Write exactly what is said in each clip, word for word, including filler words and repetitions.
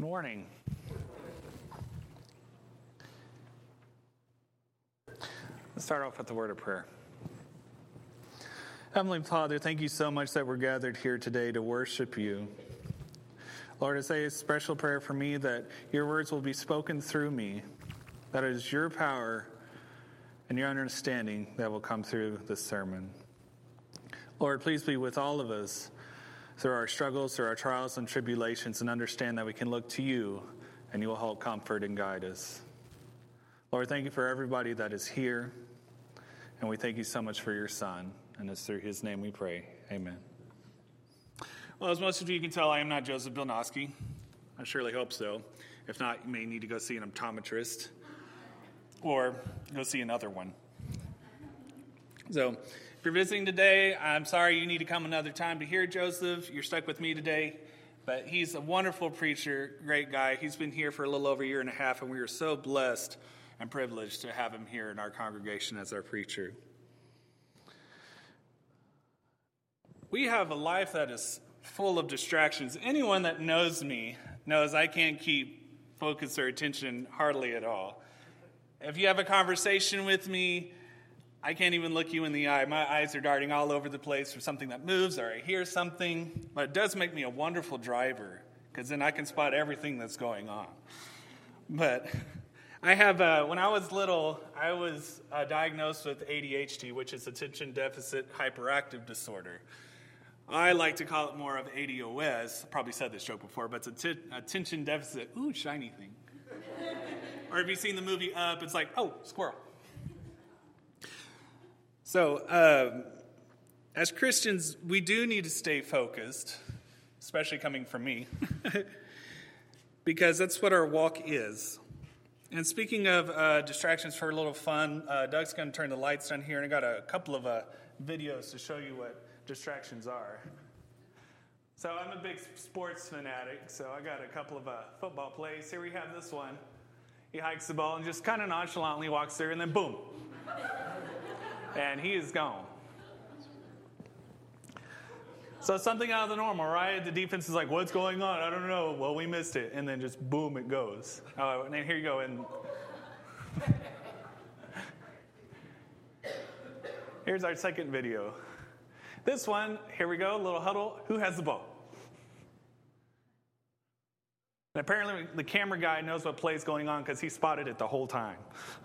morning. Let's start off with the word of prayer. Heavenly Father, thank you so much that we're gathered here today to worship you. Lord, I say a special prayer for me that your words will be spoken through me, that it is your power and your understanding that will come through this sermon. Lord, please be with all of us through our struggles, through our trials and tribulations, and understand that we can look to you and you will help comfort and guide us. Lord, thank you for everybody that is here, and we thank you so much for your Son, and it's through his name we pray. Amen. Well, as most of you can tell, I am not Joseph Bilnowski. I surely hope so. If not, you may need to go see an optometrist or go see another one. So, if you're visiting today, I'm sorry you need to come another time to hear Joseph. You're stuck with me today, but he's a wonderful preacher, great guy. He's been here for a little over a year and a half, and we are so blessed and privileged to have him here in our congregation as our preacher. We have a life that is full of distractions. Anyone that knows me knows I can't keep focus or attention hardly at all. If you have a conversation with me, I can't even look you in the eye. My eyes are darting all over the place for something that moves or I hear something. But it does make me a wonderful driver because then I can spot everything that's going on. But I have, uh, when I was little, I was uh, diagnosed with A D H D, which is Attention Deficit Hyperactive Disorder. I like to call it more of A D O S. I probably said this joke before, but it's a t- attention deficit. Ooh, shiny thing. Or have you seen the movie Up? It's like, oh, squirrel. So, um, as Christians, we do need to stay focused, especially coming from me, because that's what our walk is. And speaking of uh, distractions for a little fun, uh, Doug's going to turn the lights on here, and I got a couple of uh, videos to show you what distractions are. So I'm a big sports fanatic, so I got a couple of uh, football plays. Here we have this one. He hikes the ball and just kind of nonchalantly walks through, and then boom. And he is gone. So something out of the normal, right? The defense is like, what's going on? I don't know. Well, we missed it. And then just boom, it goes. Oh, and then here you go. And here's our second video. This one, here we go, little huddle. Who has the ball? And apparently the camera guy knows what play is going on because he spotted it the whole time.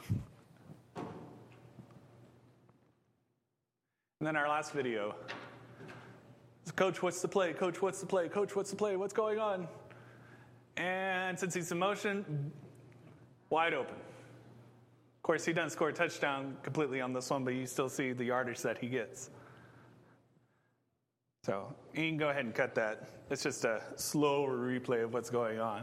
And then our last video. Coach, what's the play? Coach, what's the play? Coach, what's the play? What's going on? And since he's in motion, wide open. Of course, he doesn't score a touchdown completely on this one, but you still see the yardage that he gets. So you can go ahead and cut that. It's just a slower replay of what's going on.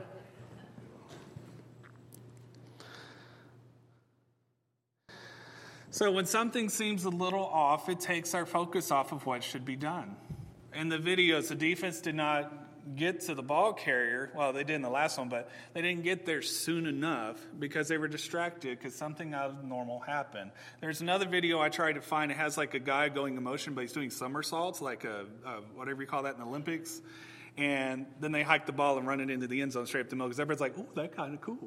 So when something seems a little off, it takes our focus off of what should be done. In the videos, the defense did not get to the ball carrier. Well, they did in the last one, but they didn't get there soon enough because they were distracted because something out of normal happened. There's another video I tried to find. It has like a guy going in motion, but he's doing somersaults, like a, a whatever you call that in the Olympics. And then they hike the ball and run it into the end zone straight up the middle because everybody's like, oh, that's kind of cool.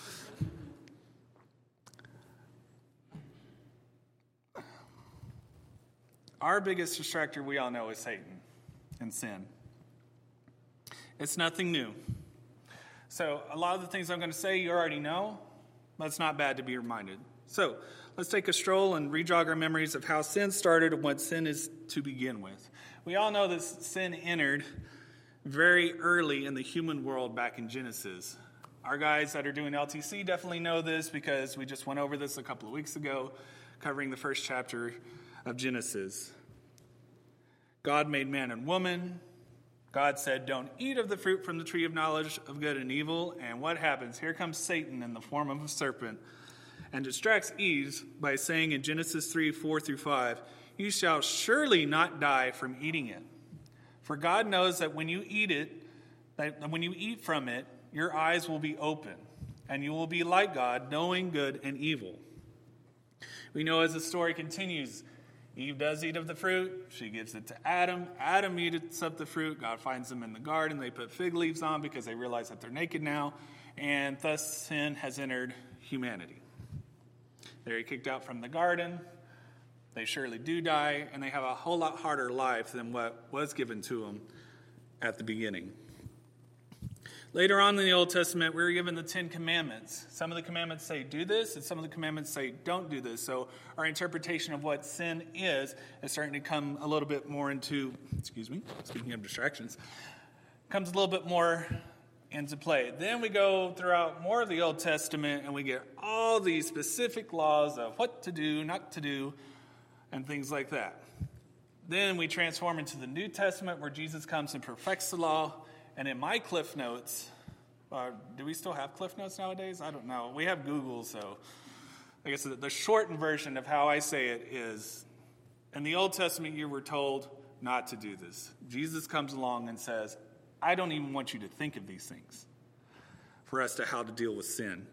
Our biggest distractor, we all know, is Satan and sin. It's nothing new. So a lot of the things I'm going to say you already know, but it's not bad to be reminded. So let's take a stroll and re-jog our memories of how sin started and what sin is to begin with. We all know that sin entered very early in the human world back in Genesis. Our guys that are doing L T C definitely know this because we just went over this a couple of weeks ago, covering the first chapter of Genesis. God made man and woman. God said, don't eat of the fruit from the tree of knowledge of good and evil. And what happens? Here comes Satan in the form of a serpent and distracts Eve by saying in Genesis three, four through five, you shall surely not die from eating it. For God knows that when you eat it, that when you eat from it, your eyes will be open, and you will be like God, knowing good and evil. We know as the story continues, Eve does eat of the fruit. She gives it to Adam. Adam eats up the fruit. God finds them in the garden. They put fig leaves on because they realize that they're naked now. And thus sin has entered humanity. They're kicked out from the garden. They surely do die. And they have a whole lot harder life than what was given to them at the beginning. Later on in the Old Testament, we were given the Ten Commandments. Some of the commandments say do this, and some of the commandments say don't do this. So our interpretation of what sin is is starting to come a little bit more into, excuse me, speaking of distractions, comes a little bit more into play. Then we go throughout more of the Old Testament, and we get all these specific laws of what to do, not to do, and things like that. Then we transform into the New Testament, where Jesus comes and perfects the law. And in my Cliff Notes, uh, do we still have Cliff Notes nowadays? I don't know. We have Google, so I guess the shortened version of how I say it is, in the Old Testament, you were told not to do this. Jesus comes along and says, I don't even want you to think of these things for us to how to deal with sin.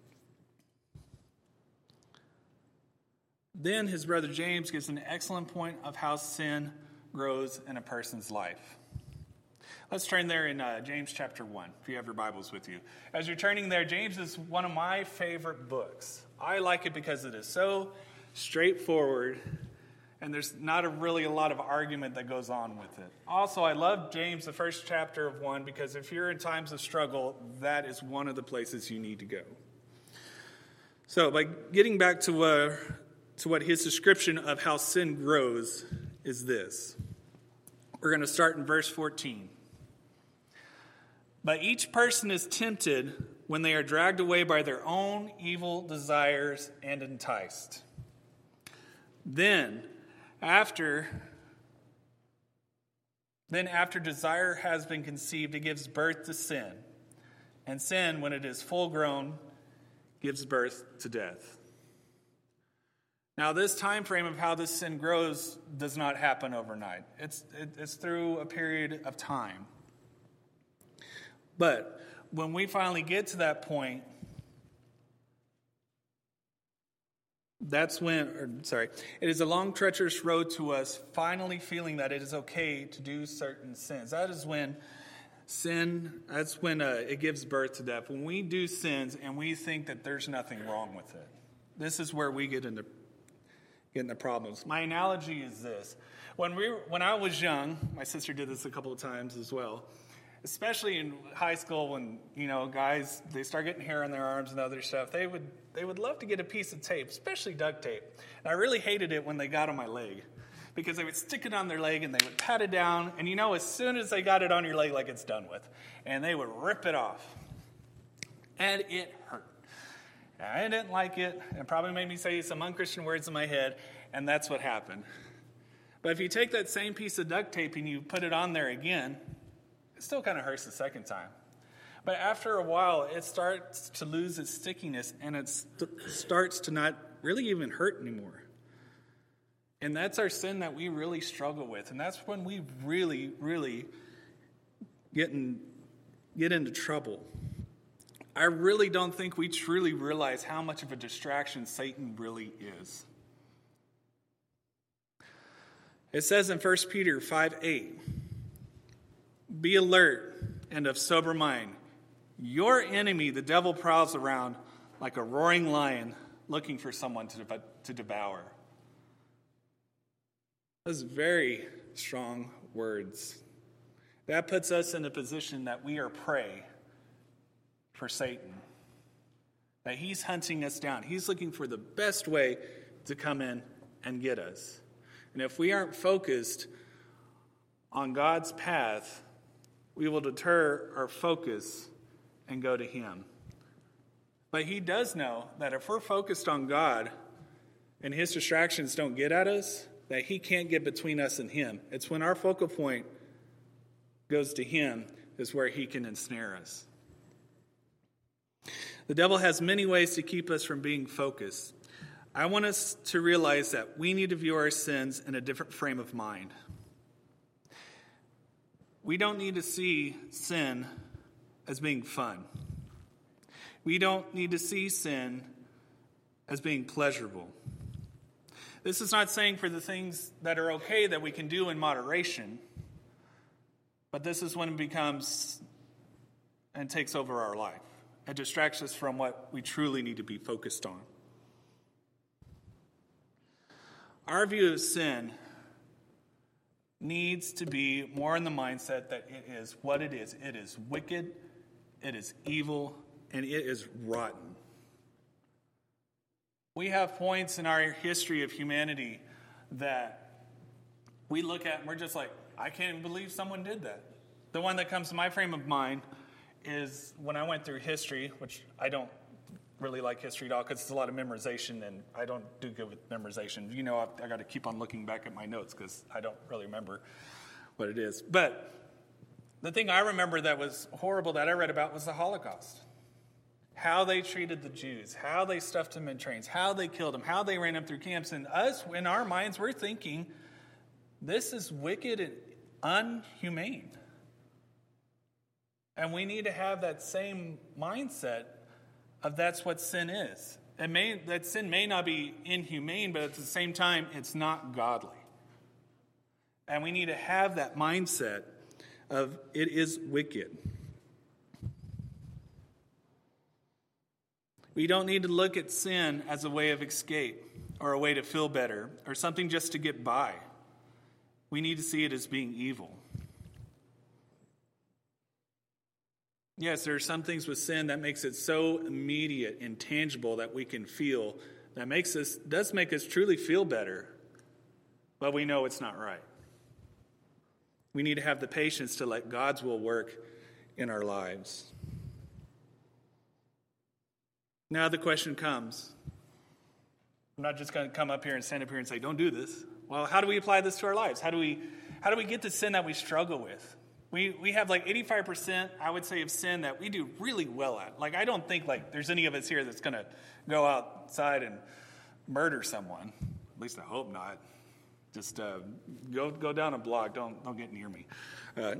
Then his brother James gives an excellent point of how sin grows in a person's life. Let's turn there in uh, James chapter one, if you have your Bibles with you. As you're turning there, James is one of my favorite books. I like it because it is so straightforward, and there's not a really a lot of argument that goes on with it. Also, I love James, the first chapter of one, because if you're in times of struggle, that is one of the places you need to go. So, by getting back to, uh, to what his description of how sin grows is this. We're going to start in verse fourteen. But each person is tempted when they are dragged away by their own evil desires and enticed. Then, after, then after desire has been conceived, it gives birth to sin. And sin, when it is full grown, gives birth to death. Now, this time frame of how this sin grows does not happen overnight. It's, it, it's through a period of time. But when we finally get to that point, that's when, or sorry, it is a long, treacherous road to us finally feeling that it is okay to do certain sins. That is when sin, that's when uh, it gives birth to death. When we do sins and we think that there's nothing wrong with it. This is where we get into, get into problems. My analogy is this. When we, when I was young, my sister did this a couple of times as well, especially in high school when, you know, guys, they start getting hair on their arms and other stuff, they would they would love to get a piece of tape, especially duct tape. And I really hated it when they got on my leg because they would stick it on their leg and they would pat it down. And, you know, as soon as they got it on your leg, like it's done with, and they would rip it off. And it hurt. And I didn't like it. It probably made me say some unchristian words in my head, and that's what happened. But if you take that same piece of duct tape and you put it on there again, it still kind of hurts the second time. But after a while, it starts to lose its stickiness, and it st- starts to not really even hurt anymore. And that's our sin that we really struggle with. And that's when we really, really get, in, get into trouble. I really don't think we truly realize how much of a distraction Satan really is. It says in First Peter five eight, be alert and of sober mind. Your enemy, the devil, prowls around like a roaring lion looking for someone to, to devour. Those are very strong words. That puts us in a position that we are prey for Satan. That he's hunting us down. He's looking for the best way to come in and get us. And if we aren't focused on God's path, we will deter our focus and go to him. But he does know that if we're focused on God and his distractions don't get at us, that he can't get between us and him. It's when our focal point goes to him is where he can ensnare us. The devil has many ways to keep us from being focused. I want us to realize that we need to view our sins in a different frame of mind. We don't need to see sin as being fun. We don't need to see sin as being pleasurable. This is not saying for the things that are okay that we can do in moderation, but this is when it becomes and takes over our life. It distracts us from what we truly need to be focused on. Our view of sin needs to be more in the mindset that it is what it is. It is wicked, it is evil, and it is rotten. We have points in our history of humanity that we look at and we're just like, I can't even believe someone did that. The one that comes to my frame of mind is when I went through history, which I don't really like history at all because it's a lot of memorization, and I don't do good with memorization. You know, I've, I got to keep on looking back at my notes because I don't really remember what it is. But the thing I remember that was horrible that I read about was the Holocaust. How they treated the Jews, how they stuffed them in trains, how they killed them, how they ran them through camps. And us, in our minds, we're thinking, this is wicked and unhumane. And we need to have that same mindset of that's what sin is. It may, that sin may not be inhumane, but at the same time, it's not godly. And we need to have that mindset of it is wicked. We don't need to look at sin as a way of escape or a way to feel better or something just to get by. We need to see it as being evil. Yes, there are some things with sin that makes it so immediate and tangible that we can feel, that makes us does make us truly feel better, but we know it's not right. We need to have the patience to let God's will work in our lives. Now the question comes. I'm not just going to come up here and stand up here and say, don't do this. Well, how do we apply this to our lives? How do we how do we get the sin that we struggle with? We we have like eighty-five percent, I would say, of sin that we do really well at. Like, I don't think like there's any of us here that's going to go outside and murder someone. At least I hope not. Just uh, go go down a block. Don't don't get near me. Uh,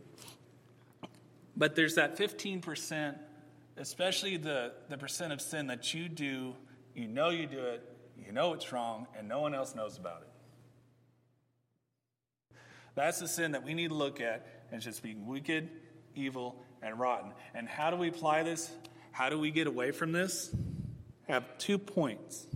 but there's that fifteen percent, especially the, the percent of sin that you do, you know you do it, you know it's wrong, and no one else knows about it. That's the sin that we need to look at, and it's just being wicked, evil, and rotten. And how do we apply this? How do we get away from this? I have two points.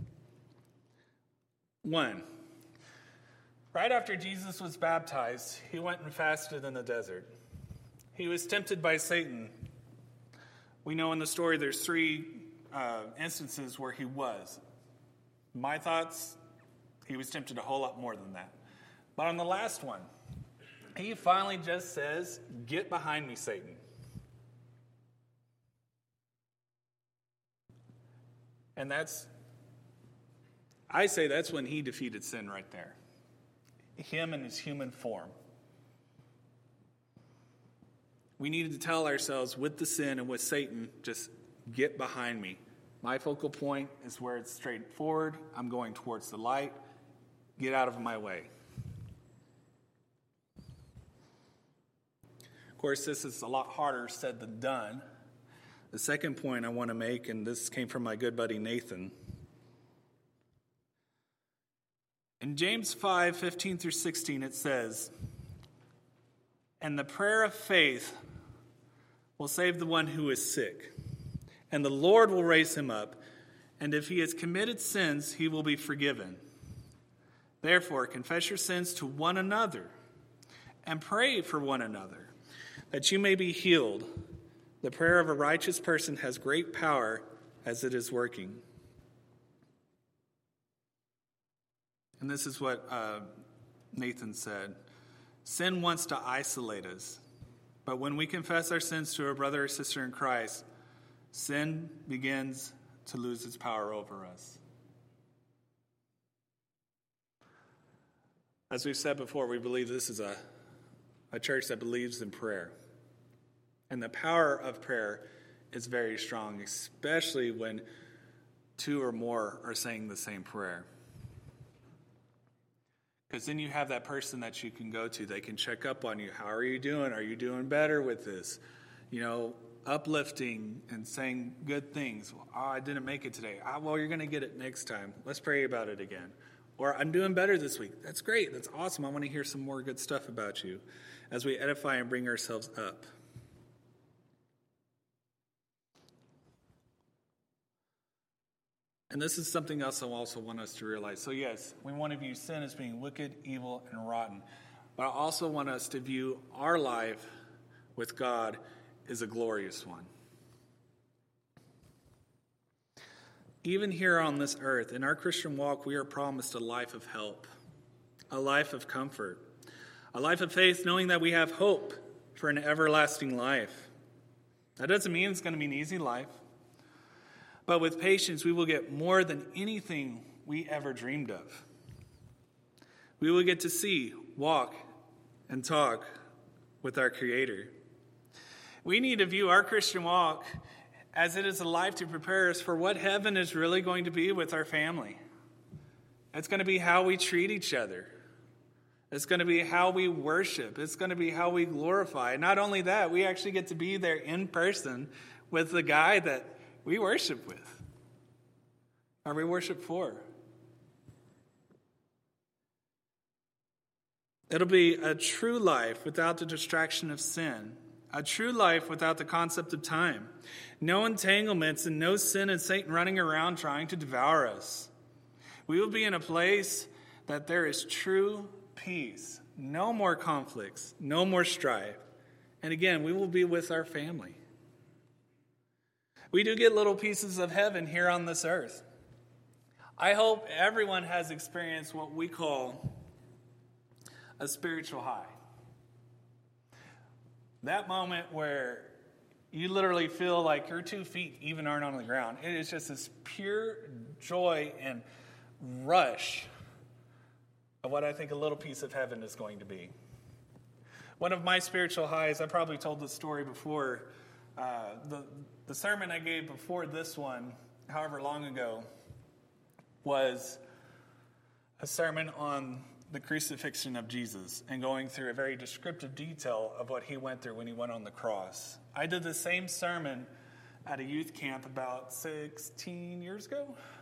One, right after Jesus was baptized, he went and fasted in the desert. He was tempted by Satan. We know in the story there's three uh, instances where he was. My thoughts, he was tempted a whole lot more than that. But on the last one, he finally just says, "Get behind me, Satan." And that's, I say that's when he defeated sin right there. Him in his human form. We needed to tell ourselves with the sin and with Satan, just get behind me. My focal point is where it's straight forward. I'm going towards the light. Get out of my way. Of course, this is a lot harder said than done. The second point I want to make, and this came from my good buddy Nathan. In James five, fifteen through sixteen, it says, "And the prayer of faith will save the one who is sick, and the Lord will raise him up, and if he has committed sins, he will be forgiven. Therefore, confess your sins to one another, and pray for one another, that you may be healed. The prayer of a righteous person has great power as it is working." And this is what uh, Nathan said. Sin wants to isolate us. But when we confess our sins to a brother or sister in Christ, sin begins to lose its power over us. As we've said before, we believe this is a, a church that believes in prayer. And the power of prayer is very strong, especially when two or more are saying the same prayer. Because then you have that person that you can go to. They can check up on you. How are you doing? Are you doing better with this? You know, uplifting and saying good things. Oh, I didn't make it today. Oh, well, you're going to get it next time. Let's pray about it again. Or I'm doing better this week. That's great. That's awesome. I want to hear some more good stuff about you as we edify and bring ourselves up. And this is something else I also want us to realize. So yes, we want to view sin as being wicked, evil, and rotten. But I also want us to view our life with God as a glorious one. Even here on this earth, in our Christian walk, we are promised a life of help, a life of comfort, a life of faith, knowing that we have hope for an everlasting life. That doesn't mean it's going to be an easy life. But with patience, we will get more than anything we ever dreamed of. We will get to see, walk, and talk with our Creator. We need to view our Christian walk as it is a life to prepare us for what heaven is really going to be with our family. It's going to be how we treat each other. It's going to be how we worship. It's going to be how we glorify. Not only that, we actually get to be there in person with the guy that we worship with, or we worship for. It'll be a true life without the distraction of sin, a true life without the concept of time, no entanglements and no sin and Satan running around trying to devour us. We will be in a place that there is true peace, no more conflicts, no more strife. And again, we will be with our family. We do get little pieces of heaven here on this earth. I hope everyone has experienced what we call a spiritual high. That moment where you literally feel like your two feet even aren't on the ground. It is just this pure joy and rush of what I think a little piece of heaven is going to be. One of my spiritual highs, I probably told this story before, uh, the The sermon I gave before this one, however long ago, was a sermon on the crucifixion of Jesus and going through a very descriptive detail of what he went through when he went on the cross. I did the same sermon at a youth camp about sixteen years ago.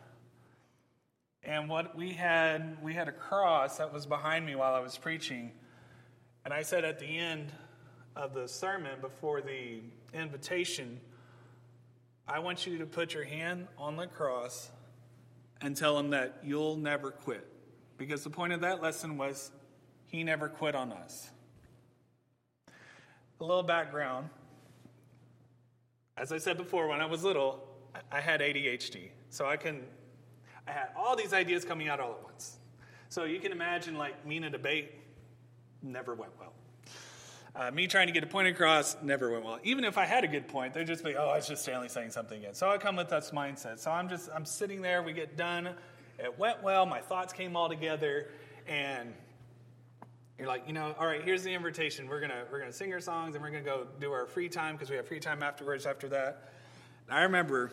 And what we had, we had a cross that was behind me while I was preaching. And I said at the end of the sermon, before the invitation, I want you to put your hand on the cross and tell him that you'll never quit. Because the point of that lesson was he never quit on us. A little background. As I said before, when I was little, I had A D H D. So I can, I had all these ideas coming out all at once. So you can imagine like me in a debate, never went well. Uh, me trying to get a point across never went well. Even if I had a good point, they'd just be, oh, it's just Stanley saying something again. So I come with this mindset. So I'm just, I'm sitting there, we get done. It went well, my thoughts came all together, and you're like, you know, all right, here's the invitation. We're gonna we're gonna sing our songs, and we're gonna go do our free time, because we have free time afterwards after that. And I remember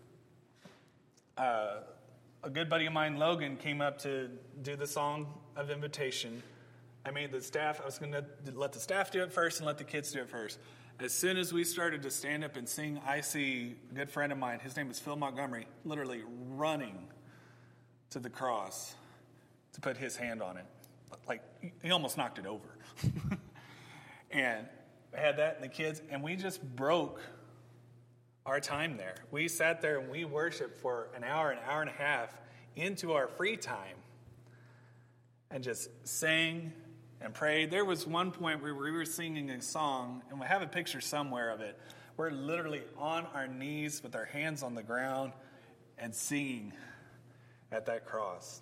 uh, a good buddy of mine, Logan, came up to do the song of invitation. I made the staff, I was going to let the staff do it first and let the kids do it first. As soon as we started to stand up and sing, I see a good friend of mine, his name is Phil Montgomery, literally running to the cross to put his hand on it. Like, he almost knocked it over. And I had that and the kids, and we just broke our time there. We sat there and we worshiped for an hour, an hour and a half into our free time and just sang and prayed. There was one point where we were singing a song, and we have a picture somewhere of it. We're literally on our knees with our hands on the ground and singing at that cross.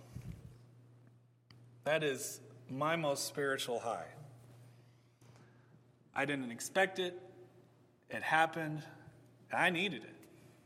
That is my most spiritual high. I didn't expect it. It happened. And I needed it.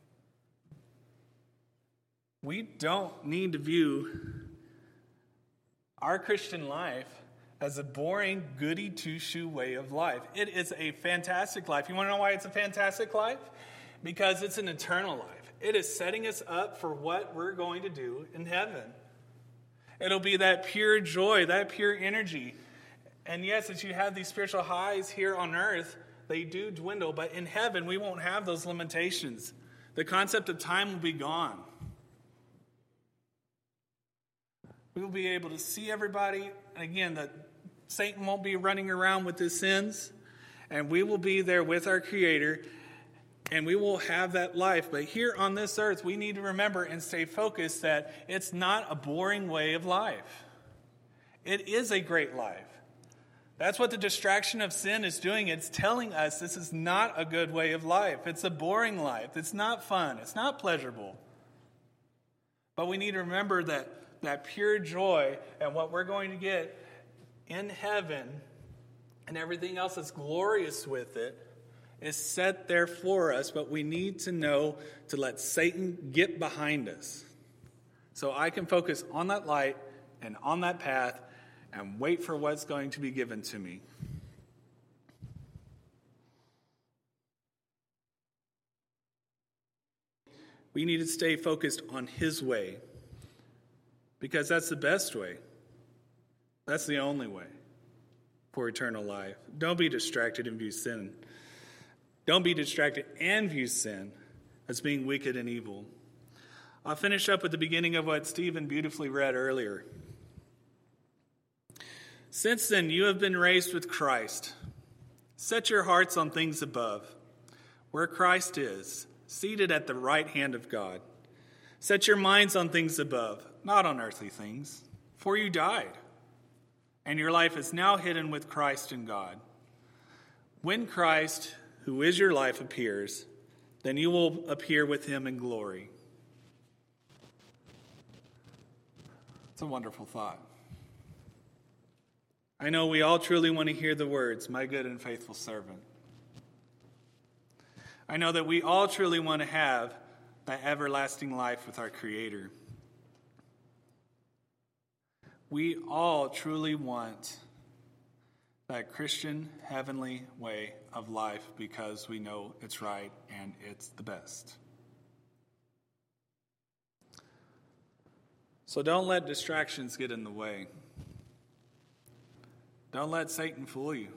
We don't need to view our Christian life as a boring, goody two-shoe way of life. It is a fantastic life. You want to know why it's a fantastic life? Because it's an eternal life. It is setting us up for what we're going to do in heaven. It'll be that pure joy, that pure energy. And yes, as you have these spiritual highs here on earth, they do dwindle. But in heaven, we won't have those limitations. The concept of time will be gone. We will be able to see everybody. And again, that Satan won't be running around with his sins. And we will be there with our Creator. And we will have that life. But here on this earth, we need to remember and stay focused that it's not a boring way of life. It is a great life. That's what the distraction of sin is doing. It's telling us this is not a good way of life. It's a boring life. It's not fun. It's not pleasurable. But we need to remember that that pure joy and what we're going to get in heaven and everything else that's glorious with it is set there for us. But we need to know to let Satan get behind us. So I can focus on that light and on that path and wait for what's going to be given to me. We need to stay focused on His way, because that's the best way. That's the only way for eternal life. Don't be distracted and view sin. Don't be distracted and view sin as being wicked and evil. I'll finish up with the beginning of what Stephen beautifully read earlier. Since then, you have been raised with Christ. Set your hearts on things above, where Christ is, seated at the right hand of God. Set your minds on things above, not on earthly things, for you died, and your life is now hidden with Christ in God. When Christ, who is your life, appears, then you will appear with Him in glory. It's a wonderful thought. I know we all truly want to hear the words, my good and faithful servant. I know that we all truly want to have that everlasting life with our Creator. We all truly want that Christian heavenly way of life because we know it's right and it's the best. So don't let distractions get in the way. Don't let Satan fool you.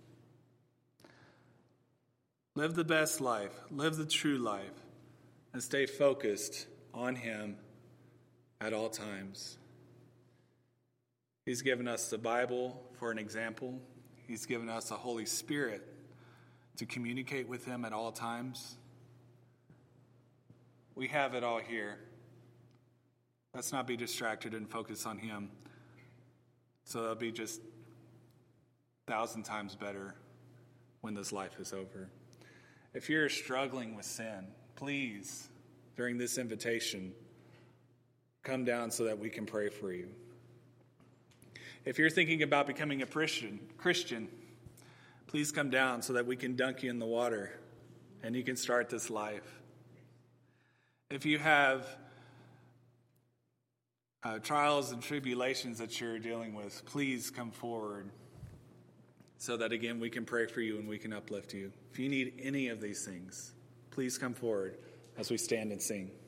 Live the best life, live the true life, and stay focused on Him at all times. He's given us the Bible for an example. He's given us the Holy Spirit to communicate with Him at all times. We have it all here. Let's not be distracted and focus on Him. So that'll be just a thousand times better when this life is over. If you're struggling with sin, please, during this invitation, come down so that we can pray for you. If you're thinking about becoming a Christian, Christian, please come down so that we can dunk you in the water and you can start this life. If you have uh, trials and tribulations that you're dealing with, please come forward so that, again, we can pray for you and we can uplift you. If you need any of these things, please come forward as we stand and sing.